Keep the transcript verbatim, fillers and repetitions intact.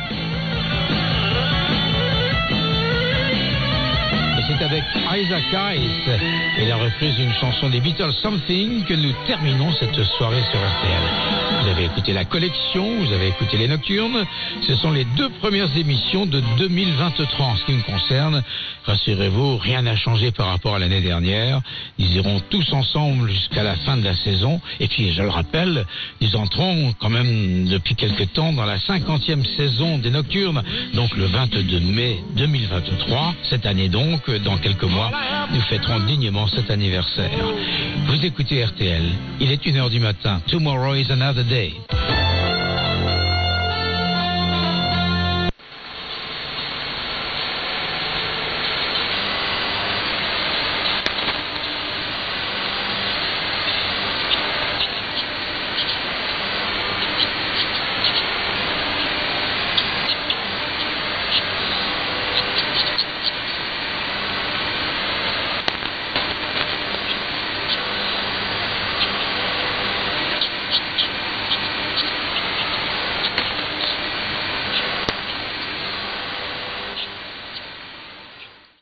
C'est avec Isaac Hayes et la reprise d'une chanson des Beatles, Something, que nous terminons cette soirée sur R T L. Vous avez écouté la collection, vous avez écouté les Nocturnes. Ce sont les deux premières émissions de deux mille vingt-trois. En ce qui me concerne, rassurez-vous, rien n'a changé par rapport à l'année dernière. Ils iront tous ensemble jusqu'à la fin de la saison. Et puis, je le rappelle, ils entreront quand même depuis quelque temps dans la cinquantième saison des Nocturnes. Donc le vingt-deux mai deux mille vingt-trois, cette année donc, dans quelques mois, nous fêterons dignement cet anniversaire. Vous écoutez R T L, il est une heure du matin. Tomorrow is another day.